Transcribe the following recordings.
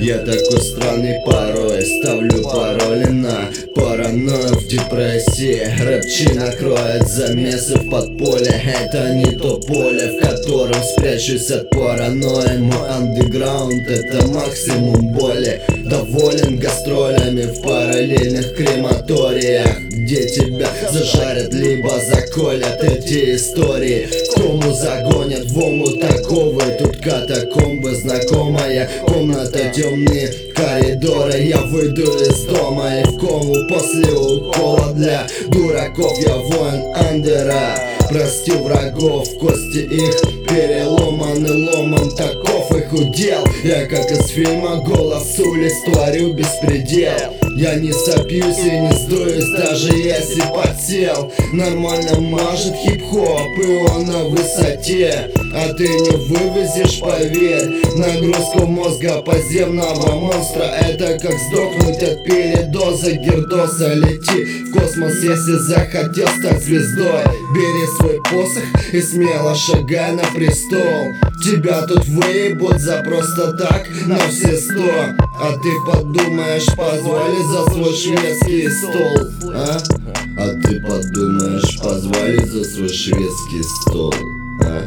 Я такой странный порой, ставлю пароли на паранойю в депрессии. Рэпчи накроет замесы в подполье. Это не то поле, в котором спрячусь от паранойи. Мой андеграунд — это максимум боли. Доволен гастролями в параллельных крематориях, где тебя зажарят либо заколят. Эти истории в кому загонят, в омут такого. Тут катакомбы, знакомая комната, темные коридоры. Я выйду из дома и в кому после укола. Для дураков я воин андера. Прости врагов, кости их переломаны ломом, таков их удел. Я как из фильма «Голос улиц» творю беспредел. Я не сопьюсь и не сдуюсь, даже если потел. Нормально мажет хип-хоп, и он на высоте. А ты не вывезешь, поверь, нагрузку мозга подземного монстра. Это как сдохнуть от передоза гердоса. Лети в космос, если захотел стать звездой. Бери свой посох и смело шагай на престол. Тебя тут выебут за просто так на все 100. А ты подумаешь, позвали за свой шведский стол, а? А ты подумаешь, позвали за свой шведский стол, а?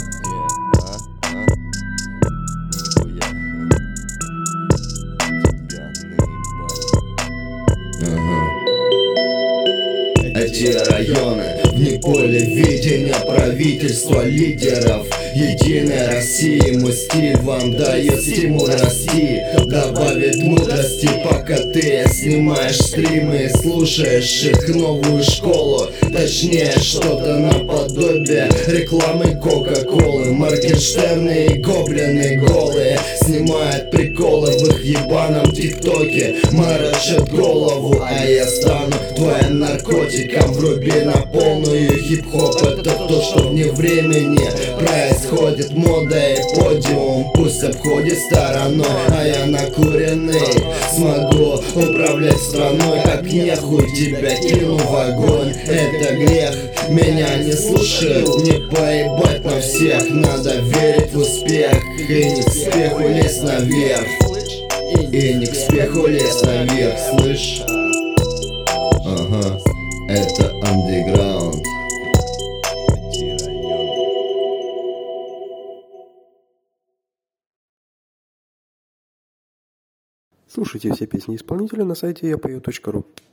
Эти районы вне поля видения правительства лидеров Единой России. Мой стиль вам дает стимул расти, добавит мудрости, пока ты снимаешь стримы и слушаешь их новую школу. Точнее, что-то наподобие рекламы Кока-Колы. Моргенштерны и гоблины голые снимают приколы в их ебаном ТикТоке. Морочат голову, а я стану твоим наркотиком. Вруби на полную, хип-хоп — это то, что вне времени происходит. Мода и подиум пусть обходит стороной, а я накуренный смогу управлять страной. Как нехуй тебя кину в огонь, это грех. Меня не слушают, не поебать на всех. Надо верить в успех и не к спеху лезть наверх. И не к спеху лезть наверх, слышь? Ага, это андеграунд. Слушайте все песни исполнителя на сайте yapою.ru.